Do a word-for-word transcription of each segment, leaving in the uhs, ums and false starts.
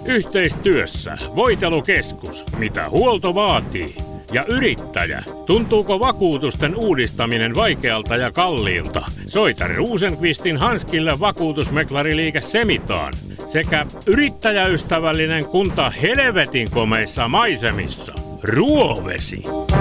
Yhteistyössä Voitelukeskus, mitä huolto vaatii. Ja yrittäjä, tuntuuko vakuutusten uudistaminen vaikealta ja kalliilta? Soita Rosenqvistin Hanskille vakuutusmeklariliike Semitaan. Sekä yrittäjäystävällinen kunta helvetin komeissa maisemissa. Ruovesi.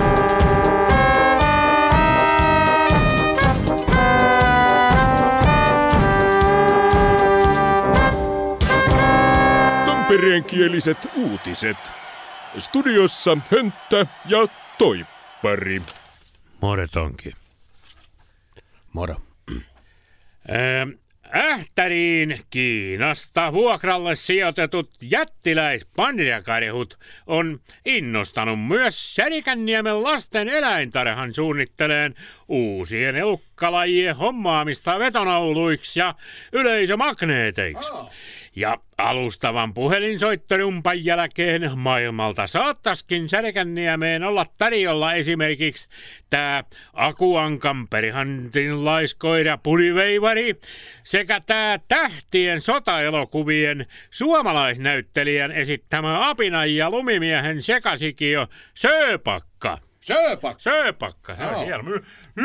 Tampereenkieliset uutiset. Studiossa Hönttä ja Toippari. More Tonki. Moro. Ää, Ähtäriin Kiinasta vuokralle sijoitetut jättiläispanjakarehut on innostanut myös Särikänniemen lasten eläintarhan suunnitteleen uusien elukkalajien hommaamista vetonauluiksi ja yleisömagneeteiksi. Oh. Ja alustavan puhelinsoittorumpan jälkeen maailmalta saattaskin Särikänniemeen olla tarjolla esimerkiksi tää Akuankan perihantin laiskoira puliveivari sekä tää tähtien sotaelokuvien suomalaisnäyttelijän esittämä apinan ja lumimiehen sekasikio Sööpakka. Sööpakka? Sööpakka, se on hieno.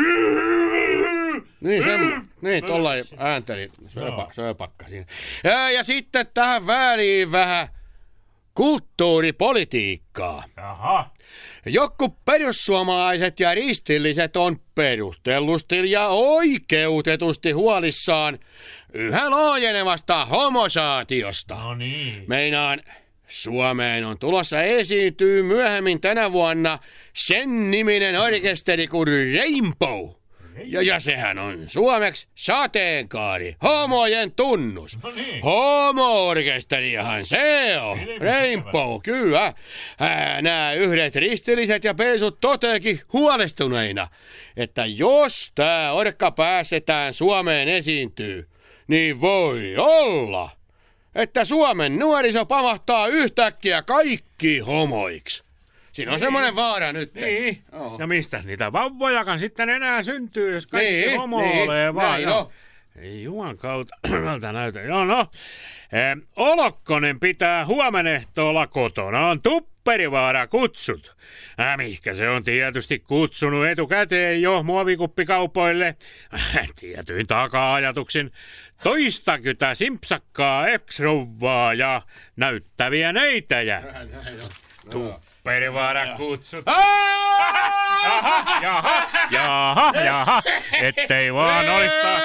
Niin, sen, niin tollain äänteli sööpa, sööpakka siinä. Ja, ja sitten tähän väliin vähän kulttuuripolitiikkaa. Jaha. Joku perussuomalaiset ja ristilliset on perustellusti ja oikeutetusti huolissaan yhä laajenevasta homosaatiosta. No niin. Meinaan, Suomeen on tulossa esiintyy myöhemmin tänä vuonna sen niminen orkesteri kuin Rainbow. Ja, ja sehän on suomeksi sateenkaari, homojen tunnus. No niin. Homo-orkesteriahan se on. Rainbow, kyllä. Nämä yhdet ristilliset ja peisut toteekin huolestuneina, että jos tää orkka pääsetään Suomeen esiintyy, niin voi olla, että Suomen nuoriso pamahtaa yhtäkkiä kaikki homoiksi. Siinä on niin semmoinen vaara nyt. Niin. Oho. Ja mistä niitä vauvojakaan sitten enää syntyy, jos kaikki niin, homo niin, olee vaan. Näin, no. Ei juman kautta vältä näytä. Joo, no. Eh, Olokkonen pitää huomenehtoolla kotonaan Tupperivaara kutsut. Äh, mihkä se on tietysti kutsunut etukäteen jo muovikuppikaupoille. Äh, tietyin taka-ajatuksin. Toistakymmentä simpsakkaa ex-rouvaa ja näyttäviä neitejä. Tupperivaara kutsut. Jaha, jaha, jaha, jaha, ettei vaan olis taas.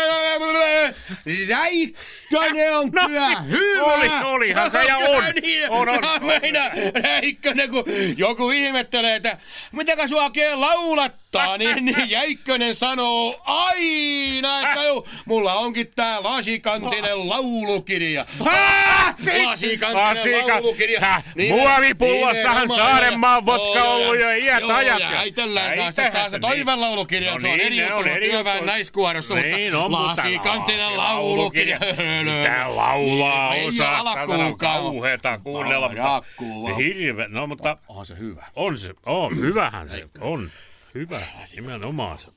Räikkönen on no, kyllä hyvä. Oli, olihan se ja on. Niin, on, on, no, on. Meina, Räikkönen, kun joku ihmettelee, että mitenkä sua oikein laulattaa, niin, niin Jäikkönen sanoo aina, että jo, mulla onkin tää lasikantinen laulukirja. Lasikantinen Lasika. laulukirja. Niin, muovipullossahan Saarenmaan vodka on ollut jo iät ajat. Joo, ja äitellään saa sitten taas se toiven laulukirja. No se on niin, eri ne juttu, on eri työväen juttu. naiskuorossa, Niin on, mutta mutta lasikantinen laulukirja. Mitä laulaa Niin, osaa? ei ole alkuunkaan. Kauheeta kuunnella. Rakkuu. Hirve, no mutta... Onhan se hyvä. On se, on, hyvähän se on. Hyvä, nimenomaan se.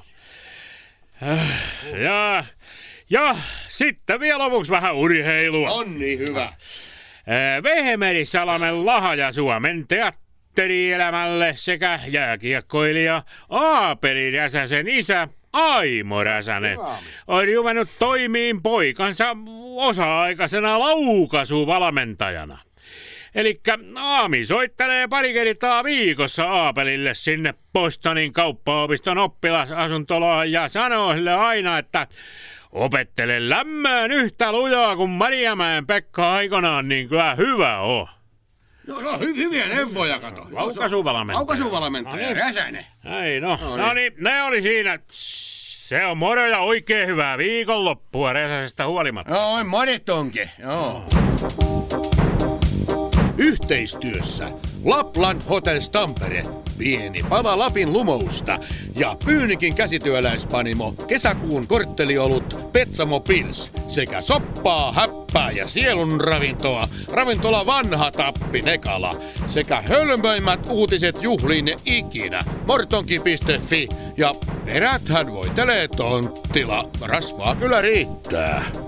Ja, ja sitten vielä lopuksi vähän urheilua. On niin hyvä. Vehmeri Salamen lahja Suomen teatterielämälle sekä jääkiekkoilija Aapeli Räsäsen isä Aimo Räsänen on ruvennut toimiin poikansa osa-aikaisena laukaisuvalmentajana. Elikkä Aami soittelee pari kertaa viikossa Aapelille sinne Bostonin kauppaopiston oppilasasuntolaan ja sanoo sille aina, että opettele lämmään yhtä lujaa kuin Marjamäen Pekka aikanaan, niin kyllä hyvä on. No, no hy- hyviä neuvoja, kato. Laukaisuvalmentaja. Laukaisuvalmentaja, No niin. Räsänen. Ei no, No no niin. niin, ne oli siinä. Se on moro ja oikein hyvää viikonloppua Räsäsestä huolimatta. Joo, monet onkin, joo. Yhteistyössä Lapland Hotels Tampere, pieni pala Lapin lumousta ja Pyynikin käsityöläispanimo kesäkuun kortteliolut Petsamo Pils sekä soppaa, häppää ja sielun ravintoa ravintola Vanha Tappi Nekala sekä hölmöimmät uutiset juhliin ikinä mortonki piste fi ja eräthän voitelee tonttila, rasvaa kyllä riittää.